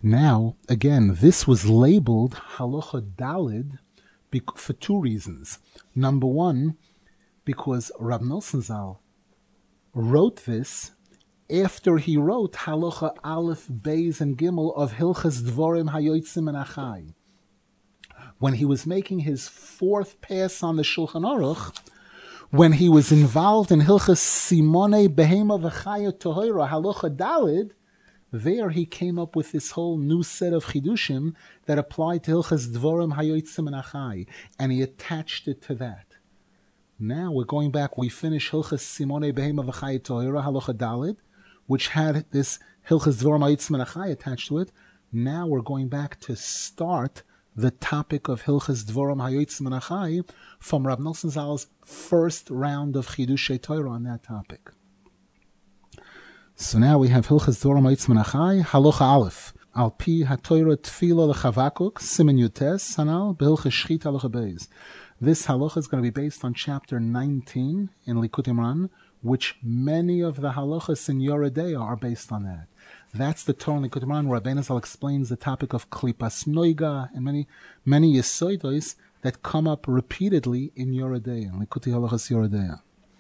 Now, again, this was labeled Halacha Dalid for two reasons. Number one, because Rab Nosson Zal wrote this after he wrote Halacha Aleph, Beis, and Gimel of Hilchas Dvorim Hayotzim and Achai. When he was making his fourth pass on the Shulchan Aruch, when he was involved in Hilchas Simone Behema V'Chaya Tohira Halacha Dalid, there he came up with this whole new set of chidushim that applied to Hilchas Dvorim Hayotzim and Achai, and he attached it to that. Now we're going back. We finish Hilchas Simone Behema V'Chaya Tohira Halacha Dalid, which had this Hilchas Dvorim Hayotzim and Achai attached to it. Now we're going back to start the topic of Hilchas Dvorim Hayotzim and Achai from Rab Nosson Zal's first round of Chidushei Torah on that topic. So now we have Hilchas Dvorim Hayotzim and Achai, Halacha Aleph. Al pi haTorah Tefila leChavakuk, Simen Yutes, Hanal, Behilchas Shchita Halacha Beis. This halacha is going to be based on chapter 19 in Likutei Moharan, which many of the halachas in Yoredeya are based on that. That's the Torah in Likutei Moharan where Rabbeinu Zal explains the topic of Klipas Noiga and many Yesoidos that come up repeatedly in Yoredeya, in Likutei Halachas Yoredeya.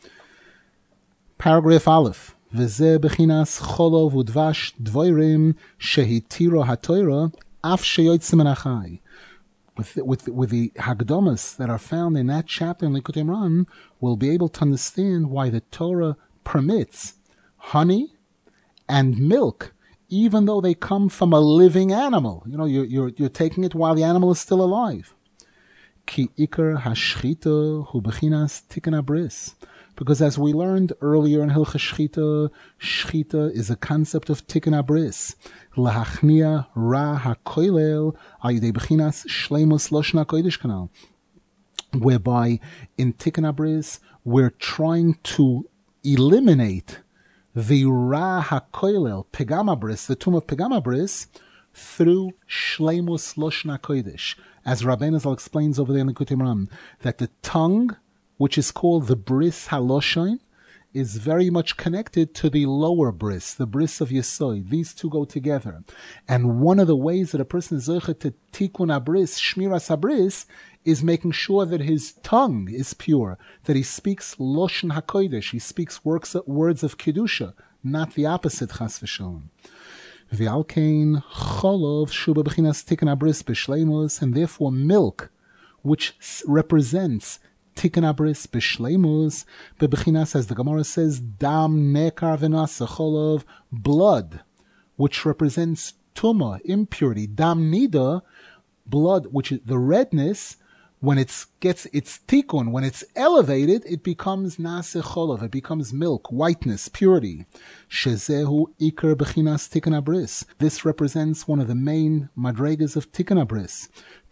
Paragraph Aleph. V'zeh bechinas cholov udvash dvoirim shehitiro haTorah af sheyotzim min achai. With the Hagdomas that are found in that chapter in Likutei Moharan, we'll be able to understand why the Torah permits honey and milk, even though they come from a living animal. You know, you're taking it while the animal is still alive. Ki ikar hashchita hu bechinas tikkun habris. Because as we learned earlier in Hilchas Shchita is a concept of tikkun habris. Lahachnia ra hakoilel al yidei bechinas shleimus loshen hakodesh kanal. Whereby in tikkun habris we're trying to eliminate the ra hakoilel pegam habris, the tomb of pegam habris, through shleimus loshen hakodesh. As Rabbeinu Zal explains over there in the Likutei Moharan, that the tongue, which is called the bris haloshain, is very much connected to the lower bris, the bris of Yesod. These two go together. And one of the ways that a person is zoche to tikkun habris, shmiras habris, is making sure that his tongue is pure, that he speaks loshen hakodesh, he speaks words of kedusha, not the opposite, chas v'shalom. V'alkein cholov shuba b'chinas tikkun habris b'shleimus, and therefore milk, which represents tikkun habris b'shleimus, bebechinas, as the Gemara says, dam nekar v'nasa cholov, blood, which represents tuma, impurity, dam nida, blood, which is the redness. When it gets its tikkun, when it's elevated, it becomes nase cholov, it becomes milk, whiteness, purity. Shezehu ikar bechinas tikkun habris. This represents one of the main madregas of tikkun habris.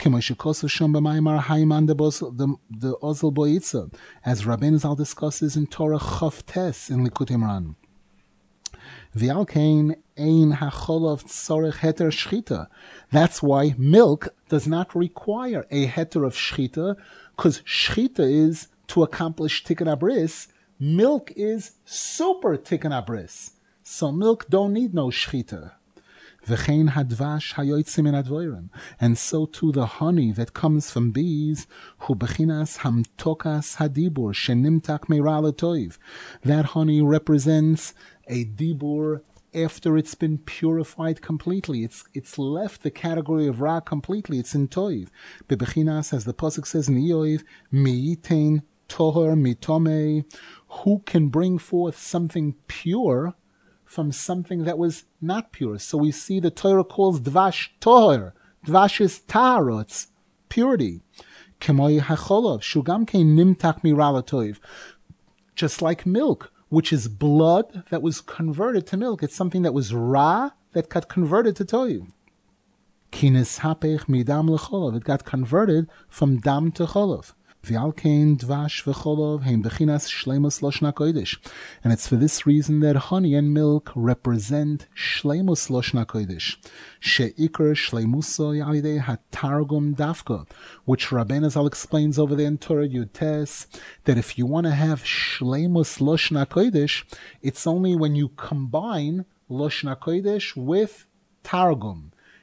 As Rabbeinu Zal discusses in Torah Chavtes in Likutei Moharan. V'alkein ein hacholov tzorech heter shchita. That's why milk does not require a heter of shchita, because shchita is to accomplish tikkun habris. Milk is super tikkun habris. So milk don't need no shchita. V'chein hadvash hayotzim min advorim. And so too the honey that comes from bees, hu bechinas hamtokas hadibur shenimtak meira l'toiv. That honey represents a dibur after it's been purified completely. It's left the category of ra completely. It's in toiv. Bebechinas, as the pasuk says in Eoiv, miitein tohor mitome. Who can bring forth something pure from something that was not pure? So we see the Torah calls dvash tohor. Dvash is tahara, it's purity. Kemoi hacholov shugam kein nimtak mira l'toiv. Just like milk, which is blood that was converted to milk. It's something that was ra that got converted to toiv. Kines hapech midam lecholov. It got converted from dam to cholov. V'alkein dvash v'cholov heim bechinas shleimus loshen hakodesh. And it's for this reason that honey and milk represent shleimus loshen hakodesh. She'ikar shleimuso yalidei hatargum dafka, which Rabbeinu Zal explains over there in Torah Yutes, that if you want to have shleimus loshen hakodesh, it's only when you combine loshen hakodesh with targum.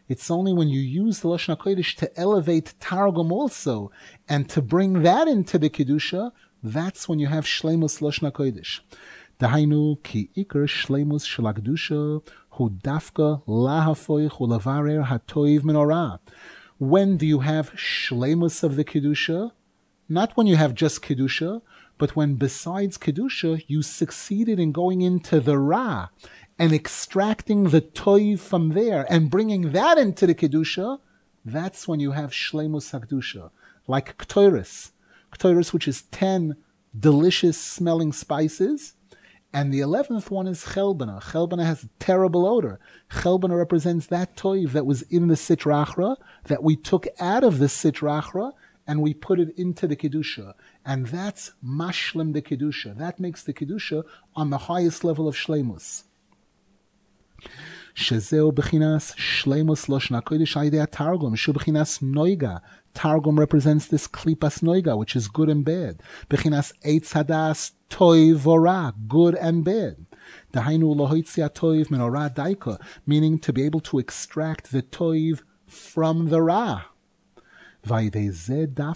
It's only when you use the Lashon HaKodesh to elevate Targum also, and to bring that into the Kedusha, that's when you have Shleimus Lashon HaKodesh. Dahainu ki ikar Shleimus shel HaKedusha hu dafka lahafoich ulavarer hatoiv menorah. When do you have Shleimus of the Kedusha? Not when you have just Kedusha, but when besides Kedusha, you succeeded in going into the Ra and extracting the Toiv from there and bringing that into the Kedusha. That's when you have Shleimus HaKedusha. Like Ktoiris. Ktoiris, which is 10 delicious smelling spices. And the 11th one is Chelbana. Chelbana has a terrible odor. Chelbana represents that Toiv that was in the Sitra Achra, that we took out of the Sitra Achra, and we put it into the Kedusha. And that's Mashlim the Kedusha. That makes the Kedusha on the highest level of Shleimus. Shezeu Bechinas Shleimus Lashon HaKodesh Aidei Targum. Shu Bechinas Noiga. Targum represents this Klipas Noiga, which is good and bad. Bechinas Eitz Hadas Toiv Vora, good and bad. Dahainu Lohoitzi HaToiv Menorah Daika, meaning to be able to extract the Toiv from the Ra. That's when the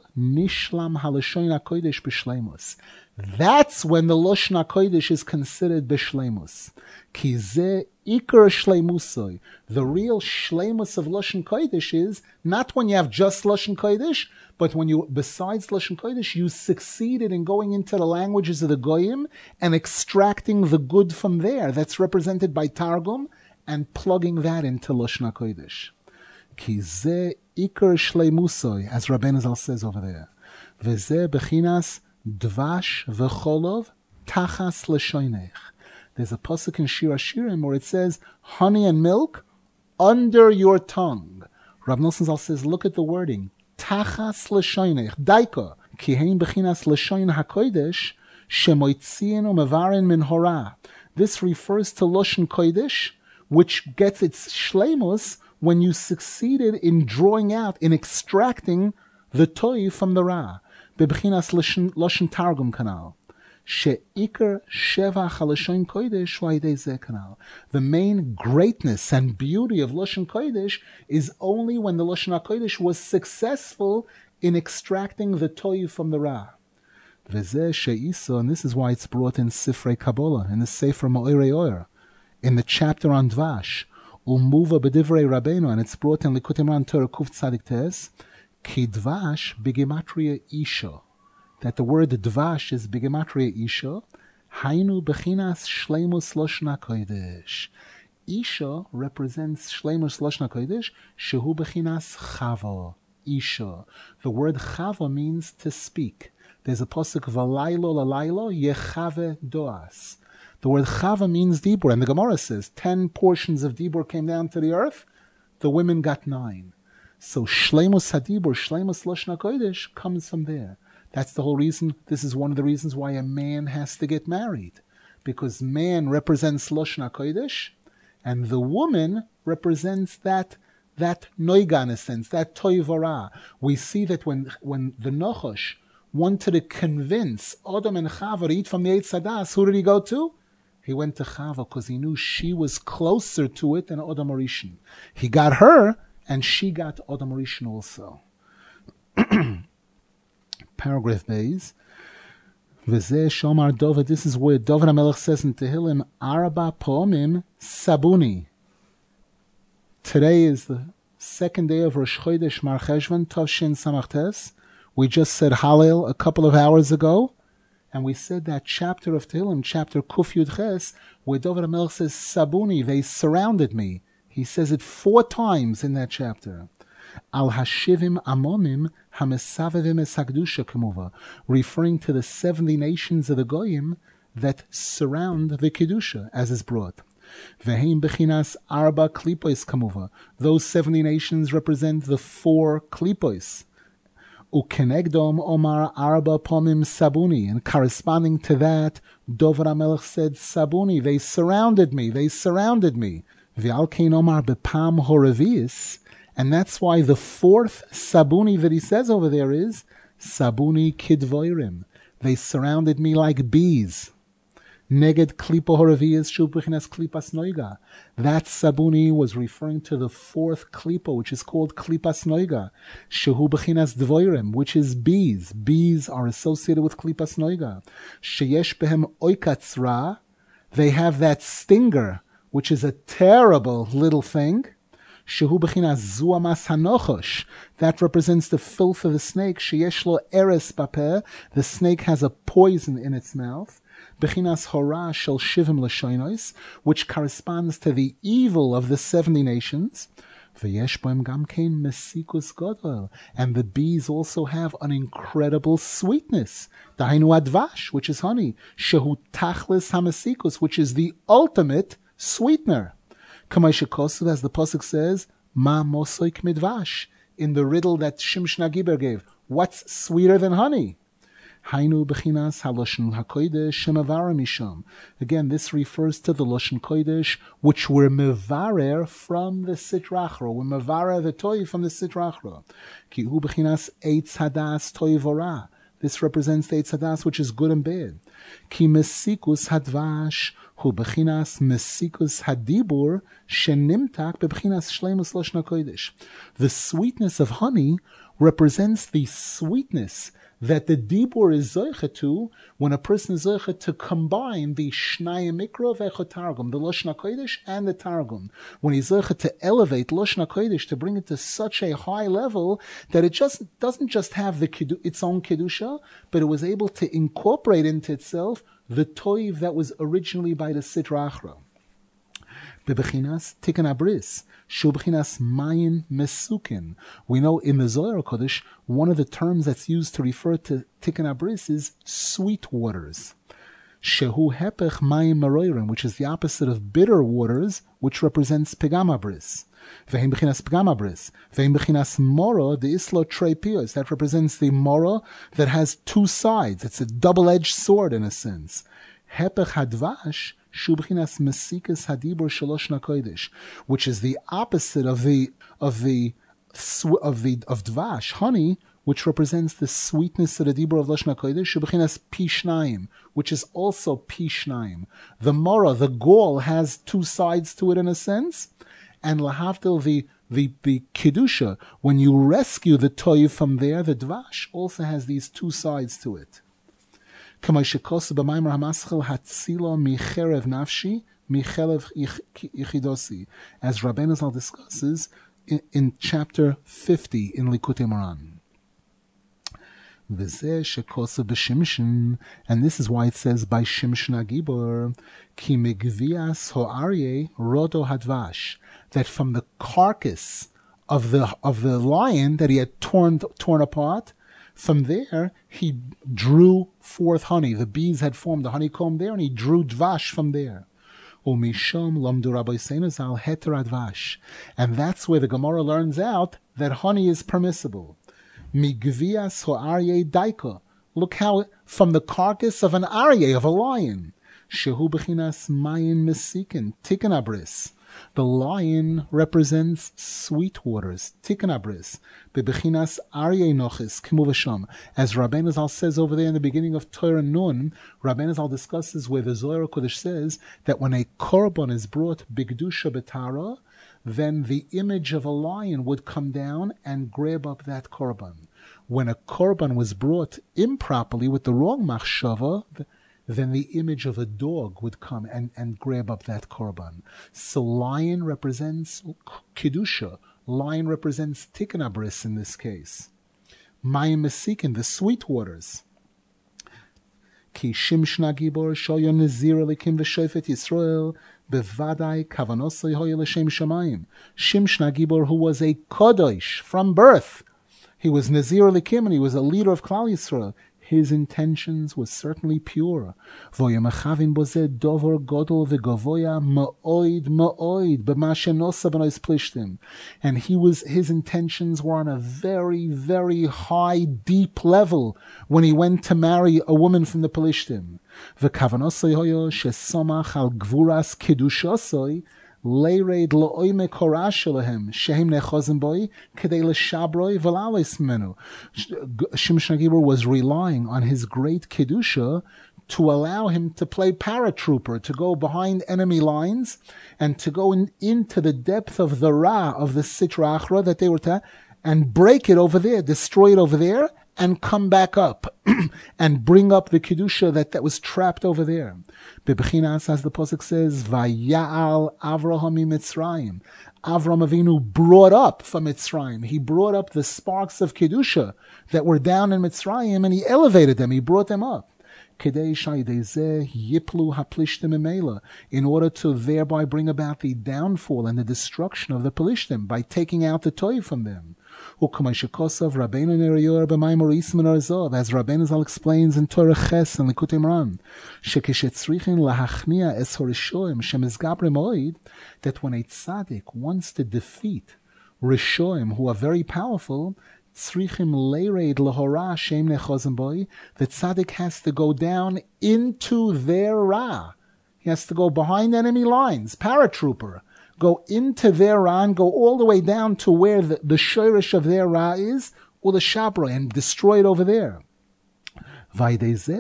Lashon HaKodesh is considered b'shleimus. Ki ze ikar shleimusoi. The real shleimus of Lashon Kodesh is not when you have just Lashon Kodesh, but when you, besides Lashon Kodesh, you succeeded in going into the languages of the Goyim and extracting the good from there. That's represented by Targum and plugging that into Lashon HaKodesh. Ki ze ikar shleimusoi, as Rabbeinu Zal says over there. Veze bechinas dvash v'cholov tachas l'shoinech. There's a pasuk in Shir Hashirim where it says, honey and milk under your tongue. Rav Nosson Zal says, look at the wording. Tachas l'shoinech, daika, ki hein bechinas l'shoin hakodesh, shemoitzienu mevarin min hora. This refers to Lashon Kodesh, which gets its shleimus when you succeeded in drawing out, in extracting the toy from the Ra. Bebechinas Lashon Targum kanal. She'ikar sheva chalashon kodesh v'aydei zeh kanal. The main greatness and beauty of Lashon Kodesh is only when the Lashon HaKodesh was successful in extracting the toy from the Ra. V'zeh she'isa, and this is why it's brought in Sifrei Kabbalah, in the Sefer Ma'orei Oyer, in the chapter on Dvash. Umuva b'divrei Rabbeinu, and it's brought in Likutei Moharan Torah Kuf Tzadik Tes, ki dvash b'gematria isha. That the word dvash is b'gematria isha, hainu b'chinas shleimus Lashon HaKodesh. Isha represents shleimus Lashon HaKodesh, shehu b'chinas chava, isha. The word chava means to speak. There's a pasuk v'laylo l'laylo yechave doas. The word chava means dibur, and the Gemara says 10 portions of dibur came down to the earth, the women got 9. So shleimus hadibur, shleimus Lashon HaKodesh comes from there. That's the whole reason, this is one of the reasons why a man has to get married. Because man represents Lashon HaKodesh, and the woman represents that noiga in a sense, that toivara. We see that when the Nachash wanted to convince Adam and Chava to eat from the Eitz Hadas, who did he go to? He went to Chava because he knew she was closer to it than Adam Rishon. He got her, and she got Adam Rishon also. Paragraph Beis. V'zeh Shomar Dovid. This is where David HaMelech says in Tehillim, Arba Pomim Sabuni. Today is the second day of Rosh Chodesh Mar Cheshvan Tovshin Samachtes. We just said Hallel a couple of hours ago. And we said that chapter of Tehillim, chapter Kuf Yud Ches, where David HaMelech says, Sabuni, they surrounded me. He says it 4 times in that chapter. Al Hashivim Amomim Hamesavevim Esagdusha Kemuva, referring to the 70 nations of the Goyim that surround the Kedusha, as is brought. Veheim Bechinas Arba Klipois Kemuva. Those 70 nations represent the 4 Klipois. Ukenegdom Omar Arba Pomim Sabuni, and corresponding to that, David HaMelech said, Sabuni, they surrounded me. V'alkein Omar Bepam Horevius, and that's why the 4th Sabuni that he says over there is Sabuni Kidvoirim. They surrounded me like bees. Neged klipa horaviyas shu b'chinas klipas noiga. That sabuni was referring to the fourth klipa, which is called klipas noiga. Shehu b'chinas dvoirim, which is bees. Bees are associated with klipas noiga. Sheyesh behem oikatzra. They have that stinger, which is a terrible little thing. Shehu b'chinas zuamas hanochosh. That represents the filth of the snake. Sheyesh lo eres bapeh. The snake has a poison in its mouth. B'chinas hora shel shivim l'shonos, which corresponds to the evil of the 70 nations. V'yesh boim gam kein mesikus godol. And the bees also have an incredible sweetness. Dahainu advash, which is honey. Shehu tachlis hamesikus, which is the ultimate sweetener. Kamay as the pasuk says, ma mosoik midvash, in the riddle that Shimshon HaGiber gave. What's sweeter than honey? Hainu b'chinas haloshen hakodesh shemavara misham. Again, this refers to the loshen kodesh, which were mevarer from the Sitra Achra. We're mevarer the toy from the Sitra Achra. Ki hu b'chinas eitz hadas toy vora. This represents the eitz hadas, which is good and bad. Ki mesikus hadvash hu b'chinas mesikus hadibur shenimtak b'chinas shleimus loshen hakodesh. The sweetness of honey represents the sweetness that the dibur is zoicha to when a person is zoicha to combine the shnayim mikra v'echot targum, the Lashon HaKodesh and the targum. When he's zoicha to elevate Lashon HaKodesh, to bring it to such a high level that it just doesn't just have its own kedusha, but it was able to incorporate into itself the toiv that was originally by the Sitra Achra. Bebechinas tikkun abris, shu bechinas mayin mesukin. We know in the Zohar Kodesh, one of the terms that's used to refer to tikkun abris is sweet waters. Shehu hepech mayin maroirim, which is the opposite of bitter waters, which represents pegam abris. Ve'im bechinas pegam abris. Ve'im bechinas moro de islo trei pios. That represents the moro that has two sides. It's a double-edged sword in a sense. Hepech hadvash, Shubchinas Mesikas Hadibur Shaloshna Kodesh, which is the opposite of dvash, honey, which represents the sweetness of the dibur of Lashna Kodesh. Shubchinas Pishnaim, which is also Pishnaim. The mora, the gall, has two sides to it in a sense, and lahavdil the kedusha, when you rescue the toiv from there, the dvash also has these two sides to it. As Rabbeinu Zal discusses in chapter 50 in Likutei Moran. And this is why it says by Shimshon HaGibor, Ki megvias ho'aryeh rodo hadvash, that from the carcass of the lion that he had torn apart, from there, he drew forth honey. The bees had formed a honeycomb there, and he drew dvash from there. And that's where the Gemara learns out that honey is permissible. Look how, from the carcass of an aryeh, of a lion, shehu b'chinas mayin mesikin, tikkun abris. The lion represents sweet waters, tikkun abris, bebechinas aryeh nochis, kimu v'sham. As Rabbeinu Zal says over there in the beginning of Torah Nun, Rabbeinu Zal discusses where the Zohar Kodesh says that when a korban is brought bigdusha betara, then the image of a lion would come down and grab up that korban. When a korban was brought improperly with the wrong machshava, then the image of a dog would come and grab up that korban. So lion represents kedusha. Lion represents tikkun abris in this case. Mayim mesikin, the sweet waters. Ki Shimshon HaGibor shoyo nezir elikim v'shofet Yisrael bevadai kavanosei hoya l'shem shamayim. Shimshon HaGibor, who was a kodosh from birth, he was Nazir Elikim and he was a leader of Klal Yisrael. His intentions were certainly pure. And his intentions were on a very, very high, deep level when he went to marry a woman from the Pelishtim. Leired lo'oime korashalahem shehem nechozim boy kedei leshabroi v'lales menu. Shimshon HaGibor was relying on his great kedusha to allow him to play paratrooper, to go behind enemy lines and to go into the depth of the Ra, of the Sitra Achra that they were and break it over there, destroy it over there, and come back up and bring up the Kedusha that was trapped over there. Bebechinas, as the Pasuk says, Vaya'al Avraham Mitzrayim. Avram Avinu brought up from Mitzrayim. He brought up the sparks of Kedusha that were down in Mitzrayim, and he elevated them. He brought them up. In order to thereby bring about the downfall and the destruction of the Pelishtim by taking out the toy from them. As Rabbeinu Zal explains in Torah Ches and Likutei Moharan, that when a tzaddik wants to defeat Rishoim who are very powerful, the tzaddik has to go down into their Ra. He has to go behind enemy lines, paratrooper, go into their Ra and go all the way down to where the shoirish of their Ra is, or the Shabra, and destroy it over there. And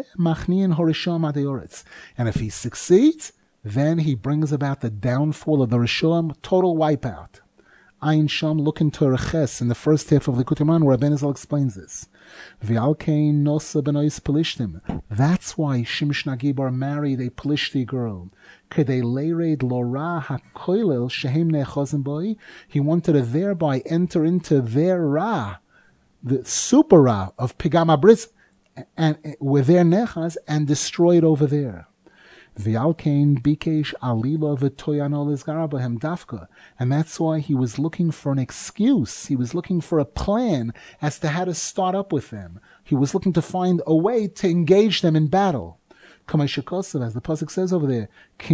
if he succeeds, then he brings about the downfall of the Rishon, total wipeout. Ayin Sham, look in Torah Ches in the first half of Likutei Moharan, where Rabbeinu Zal explains this. That's why Shimshon HaGibar married a Pelishti girl. He wanted to thereby enter into their Ra, the super Ra of Pigam HaBris, and with their Nechaz, and destroy it over there. And that's why he was looking for an excuse. He was looking for a plan as to how to start up with them. He was looking to find a way to engage them in battle. As the Pasuk says over there,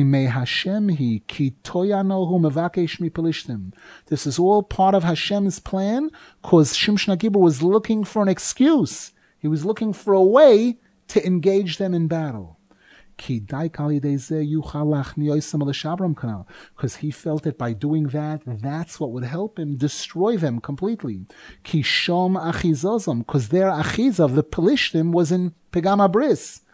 this is all part of Hashem's plan, because Shimshon HaGibar was looking for an excuse. He was looking for a way to engage them in battle. Because he felt that by doing that, that's what would help him destroy them completely. Because their achizav, the Pelishtim, was in Pigam HaBris.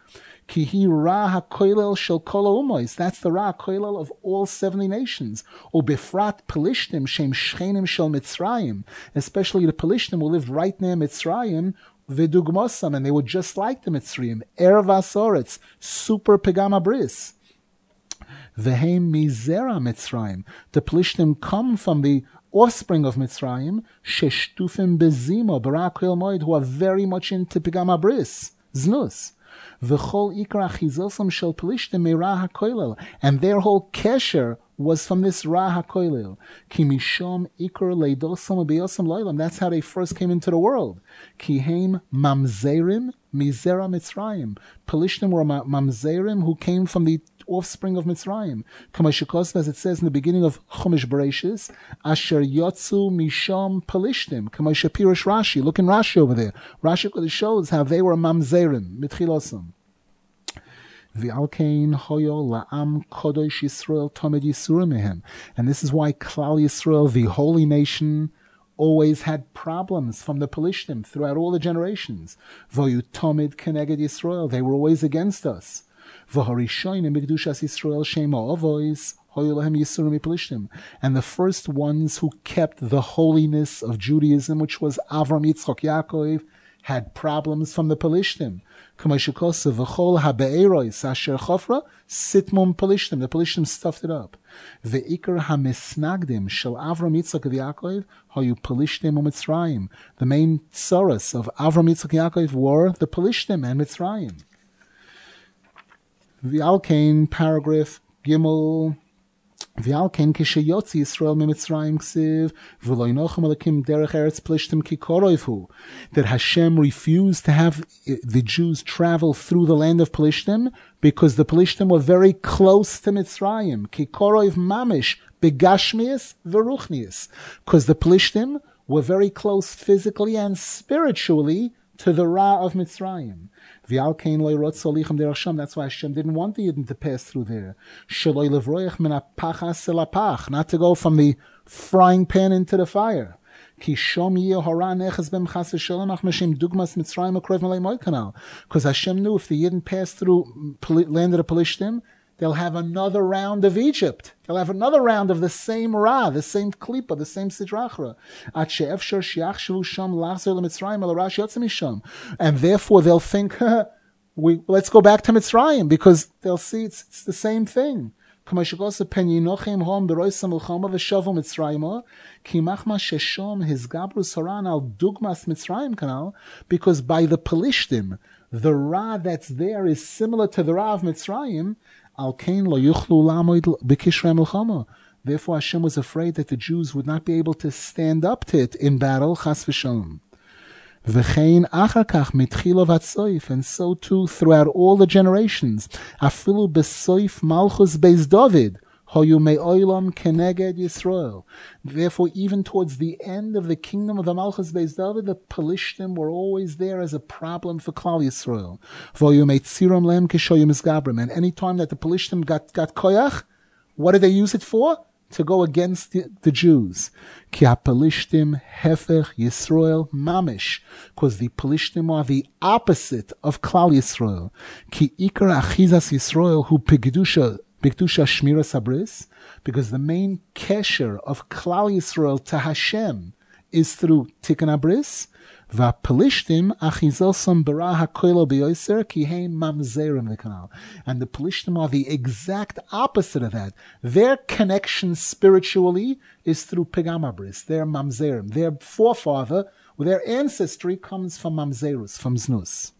That's the Ra HaKoilel of all 70 nations. Befrat Pelishtim shem shchenim shel Mitzrayim, especially the Pelishtim who lived right near Mitzrayim, V'dugmosam, and they were just like the Mitzrayim, Erev Asoretz, super Pigam HaBris. V'heim mizera Mitzrayim, the Pelishtim come from the offspring of Mitzrayim, sheshtufim bezimo, Bara HaKoil Moed, who are very much into Pigam HaBris, Znus. V'chol ikra achizosam shel Pelishtim me'Ra HaKoilel, and their whole kesher was from this Ra HaKoilel. Ki mishom ikra leidosam u'beyosam loilam. That's how they first came into the world. Ki heim mamzerim mizera Mitzrayim. Pelishtim were mamzerim who came from the offspring of Mitzrayim. Kamashikos, as it says in the beginning of Chumash Bereshis, Asher yotzu mishom Pelishtim. Kamashapirish Rashi. Look in Rashi over there. Rashi shows how they were mamzerim mitchilosam. V'alkein hoyo la'am kodosh Yisrael tomed yisurim mehem. And this is why Klal Yisrael, the holy nation, always had problems from the Pelishtim throughout all the generations. Voyu tomed keneged Yisrael. They were always against us. V'harishonim b'kedushas Yisrael shema ovois hoyo lahem yisurim Pelishtim. And the first ones who kept the holiness of Judaism, which was Avram, Yitzchok, Yaakov, had problems from the Pelishtim. Kamashikosa v'chol habe'erois asher chofra sitmum Pelishtim. The Pelishtim stuffed it up. Ve'ikar hamisnagdim shel Avram, Yitzchak, Yaakov hayu Pelishtim u'Mitzrayim. The main tsaras of Avram, Yitzchak, Yaakov were the Pelishtim and Mitzrayim. V'alkein, paragraph Gimel. V'alkein kishayotzi Yisrael miMitzrayim ksiv v'lo yinochem alakim derech eretz Pelishtim ki koroivhu, that Hashem refused to have the Jews travel through the land of Pelishtim because the Pelishtim were very close to Mitzrayim. Ki koroiv mamish begashmius v'ruchnius, because the Pelishtim were very close physically and spiritually to the Ra of Mitzrayim. That's why Hashem didn't want the Yidden to pass through there. Not to go from the frying pan into the fire. Ki shom yeh hora nechas bem chas v'shalom ach mashim dugmas Mitzrayim akrev malay moy kanal. Because Hashem knew if the Yidden passed through land of the Pelishtim, they'll have another round of Egypt. They'll have another round of the same Ra, the same Klipa, the same Sidrachra. And therefore they'll think, let's go back to Mitzrayim, because they'll see it's the same thing. Because by the Pelishtim, the Ra that's there is similar to the Ra of Mitzrayim. Therefore Hashem was afraid that the Jews would not be able to stand up to it in battle, chas v'shalom. And so too throughout all the generations, afilu besoif malchus beis David, hoyu me'olam keneged Yisrael. Therefore, even towards the end of the kingdom of the Malchus beis David, the Pelishtim were always there as a problem for Klal Yisrael. Voyu meitziram lem kishoyu misgabrim. And any time that the Pelishtim got koyach, what did they use it for? To go against the Jews. Ki ha-Pelishtim hefech Yisrael mamish. Because the Pelishtim are the opposite of Klal Yisrael. Ki ikar achizas Yisrael hu pigdusha shmira sabris. Because the main kesher of Klal Yisrael to Hashem is through Tikkun Abris. Va-Pelishtim achizosam bara ha-koilo b'yoser ki heim mamzerim v'kanal. And the Pelishtim are the exact opposite of that. Their connection spiritually is through Pigam Abris. Their mamzerim. Their forefather, their ancestry comes from mamzerus, from znus.